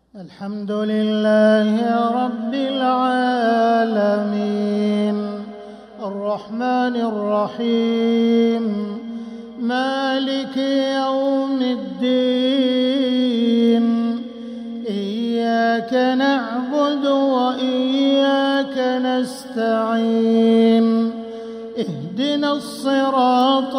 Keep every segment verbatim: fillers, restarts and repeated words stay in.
الحمد لله رب العالمين الرحمن الرحيم مالك يوم الدين إياك نعبد وإياك نستعين اهدنا الصراط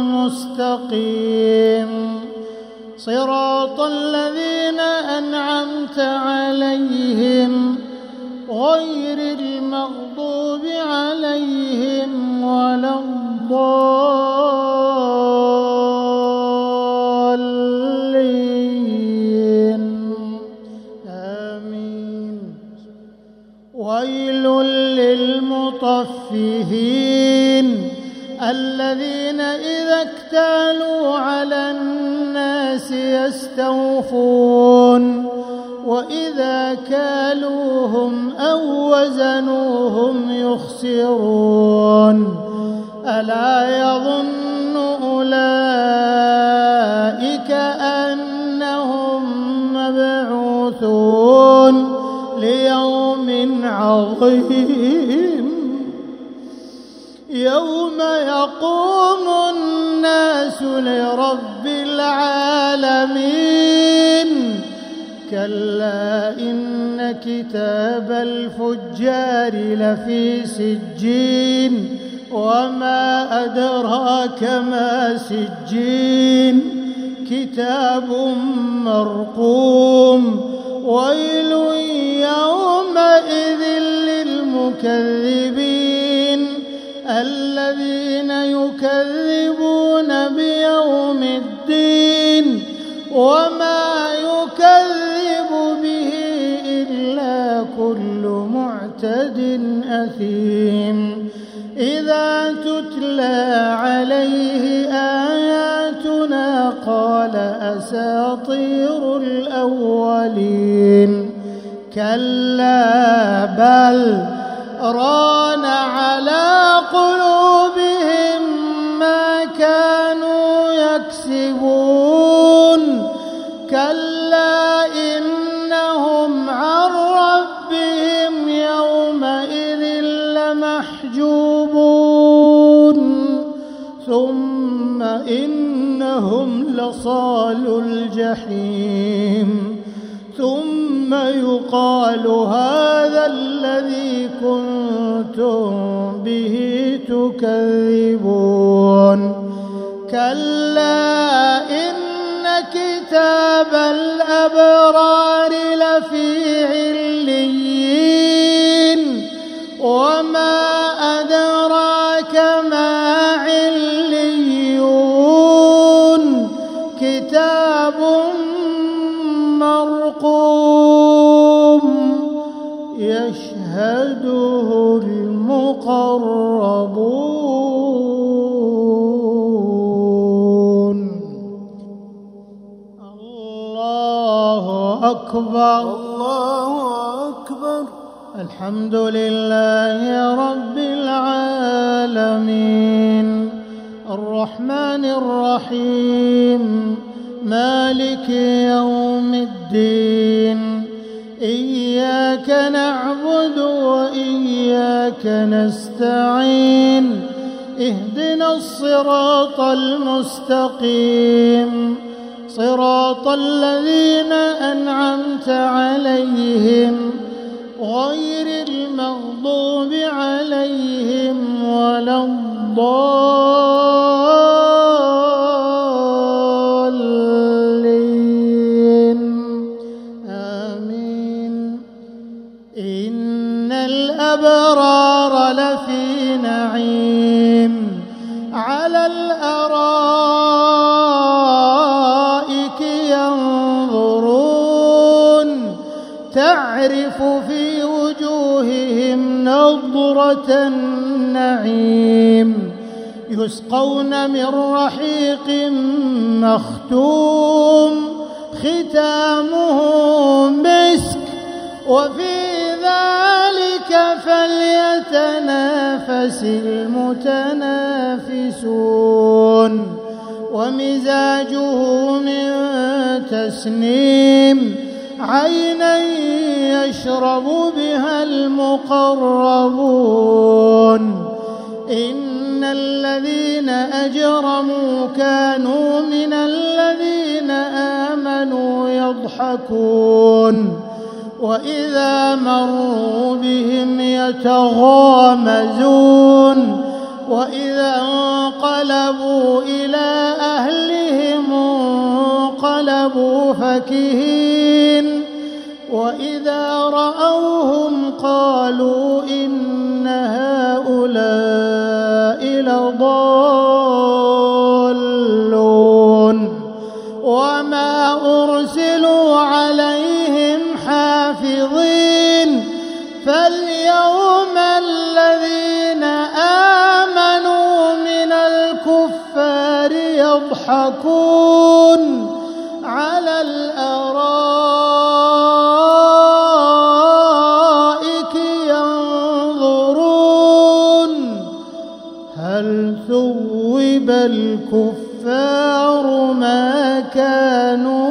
المستقيم صراط الذين أنعمت عليهم غير المغضوب عليهم ولا الضالين آمين. ويل للمطففين الذين إذا اكتالوا على الناس يستوفون وإذا كالوهم أو وزنوهم يخسرون ألا يظن أولئك أنهم مبعوثون ليوم عظيم يوم يقوم الناس لرب العالمين كلا إن كتاب الفجار لفي سجين وما أدراك ما سجين كتاب مرقوم ويل يومئذ للمكذبين الذين يكذبون بيوم الدين وما يكذب به إلا كل معتد أثيم إذا تتلى عليه آياتنا قال أساطير الأولين كلا بل ران على قلوبهم ما كانوا يكسبون كلا إنهم عن ربهم يومئذ لمحجوبون ثم إنهم لصالو الجحيم ثم يقال هذا الذي كنتم به تكذبون كلا إن كتاب الأبرار لفي عليين وما أدراك ما عليون كتاب مرقوم يشهده المقربون الله أكبر الله أكبر. الحمد لله رب العالمين الرحمن الرحيم مالك يوم الدين إياك نعبد وإياك نستعين اهدنا الصراط المستقيم صراط الذين أنعمت عليهم غير المغضوب عليهم ولا الضالين آمين. إن الأبرار لفي نعيم على الأرائك ينظرون تعرف في وجوههم نضرة النعيم يسقون من رحيق مختوم ختامه مسك وفي ذلك فليتنافس المتنافسون ومزاجه من تسنيم عينا يشرب بها المقربون إن الذين أجرموا كانوا من الذين آمنوا يضحكون وإذا مروا بهم يتغامزون وإذا انقلبوا إلى أهلهم انقلبوا فكهين وإذا رأوهم قالوا إن هؤلاء لضالون وما أرسلوا عليهم حافظين فاليوم الذين آمنوا من الكفار يضحكون على الأرائك ينظرون هل ثوب الكفار ما كانوا